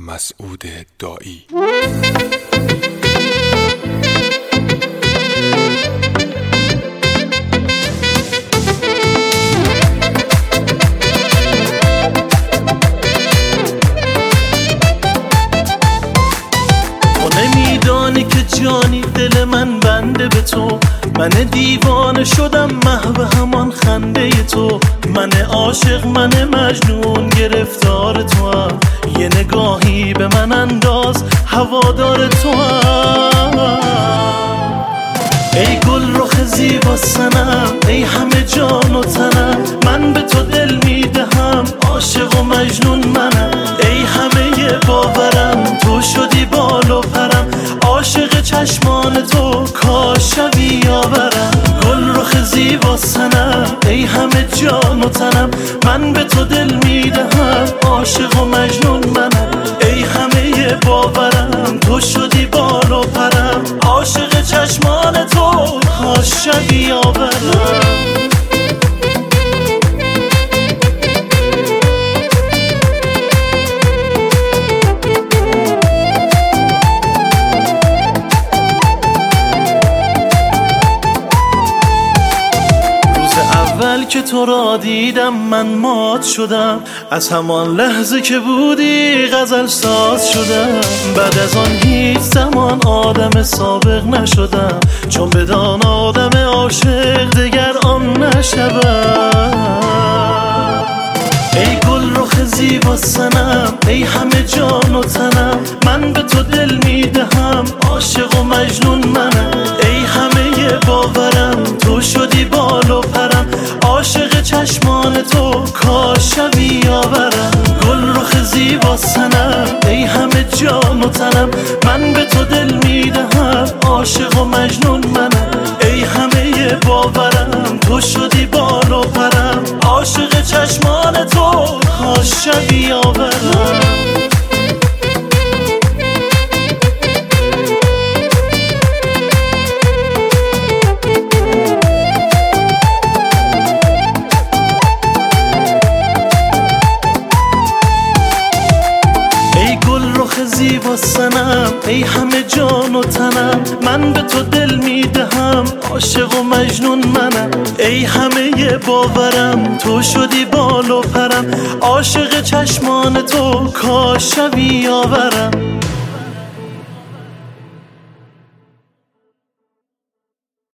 مسعود دایی. نمیدانی که جانی دل من بنده به تو، من دیوانه شدم محو همان خنده تو. من عاشق، من مجنون، گرفتار تو هم. یه نگاهی به من انداز، هوادار تو هم. ای گل رخ زیبا سنم، ای همه جان و تنم، من به تو دل میدهم، عاشق و مجنون منم. ای همه باورم، تو شدی بال و پرم، عاشق چشمان تو، کاش شبی یاورم. گل رخ زیبا سنم، ای همه جان و تنم، من به تو دل میدهم، عاشق و مجنون منم. ای همه باورم، تو شدی بال و پرم، عاشق چشمان تو، کاش شبی یاورم. اول که تو را دیدم من مات شدم، از همان لحظه که بودی غزل ساز شدم. بعد از آن هیچ زمان آدم سابق نشدم، چون بدان آدم عاشق دگر آن نشوم. ای گل رخ زیبا سنم، ای همه جان و تنم، من به تو دل میدهم، عاشق و مجنون منم. ای همه باورم، تو شدی بال و پرم، عاشق چشمان تو، کاش شبی یاورم. گل رخ زیبا سنم، ای همه جان و تنم، من به تو دل میدهم، عاشق و مجنون منم. ای همه باورم، تو شدی بال و پرم، عاشق چشمان تو، کاش شبی یاورم. زیبا سنم، ای همه جان و تنم، من به تو دل میدهم، عاشق و مجنون منم. ای همه باورم، تو شدی بال و پرم، عاشق چشمان تو، کاش شبی یاورم.